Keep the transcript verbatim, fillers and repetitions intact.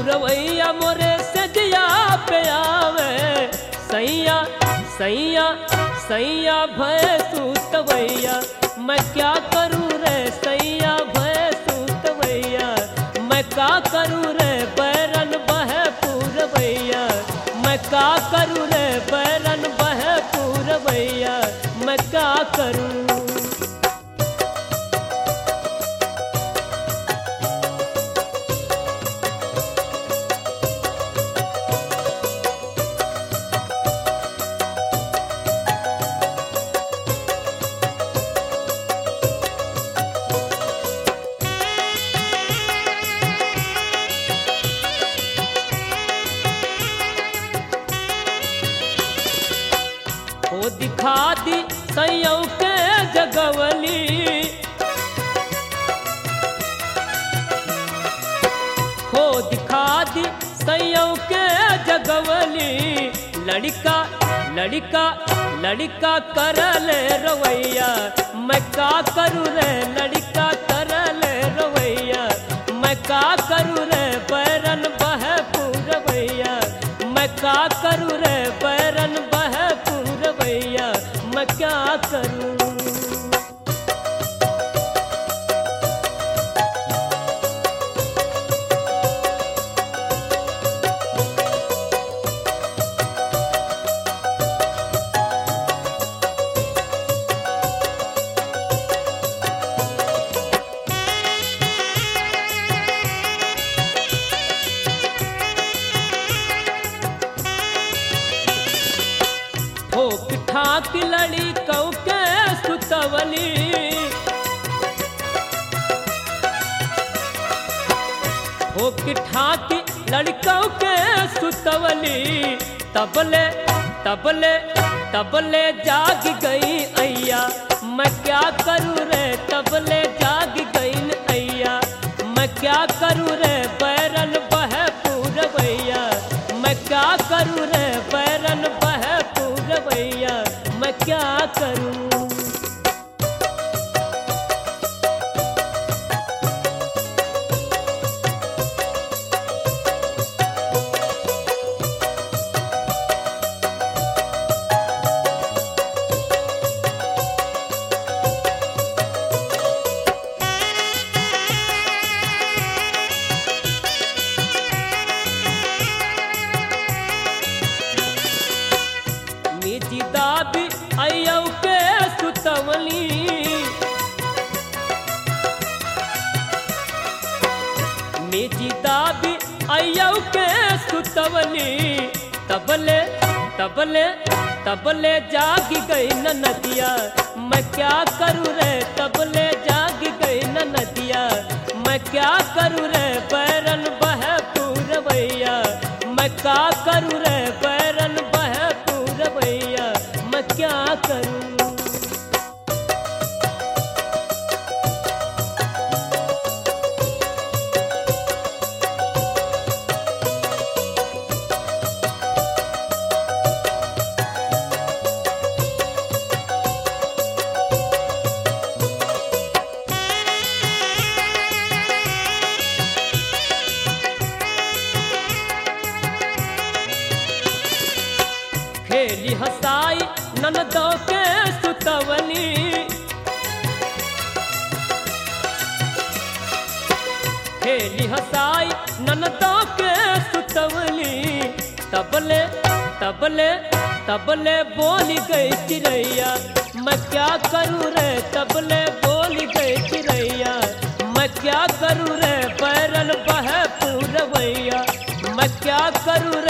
पूरवैया मोरे सजिया पे आवे सैया सैया सैया भय सूतवैया मैं क्या करूँ रे सैया भय सूतवैया मैं का करूँ रे बैरन बह पूरवैया मैं का करूँ रे बैरन बह पूरवैया मैं क्या करूँ। हो दिखा दी सैयों के जगवली हो दिखा दी सैयों के जगवली लड़का लड़का लड़का कर ले रवैया मैं का करूँ रे लड़का कर ले रवैया मैं का करूँ रे बैरन बह पूरवैया मैं का करूँ रे बैरन बह पूरवैया मैं क्या करूँ। ठोक ठाक लड़ी कौ के सुतवली ठोक ठाक लड़कौ के सुतवली तबले तबले तबले जाग गई अय्या मैं क्या करूँ रे तबले जाग गई अय्या मैं क्या करूँ रे बैरन बह पूरवैया मैं क्या करूँ रे बैरन बह पूरवैया मैं क्या करूँ। निजी दाबी अय्यौ के सुतवली निजी दाबी अय्यौ के सुतवली तबले तबले तबले जाग गई न नदिया मैं क्या करूँ रे तबले जाग गई न नदिया मैं क्या करूँ रे बैरन बह पूरवैया मैं क्या करूँ रे बैरन बह पूरवैया मैं क्या करूँ। खेली हसाई ननदों के सुतवली खेली हसाई ननदों के सुतवली तबले तबले तबले बोली गई चिड़ैया मैं क्या करूँ रे तबले बोली गई चिड़ैया मैं क्या करूँ रे बैरन बह पूरवैया मैं क्या करूँ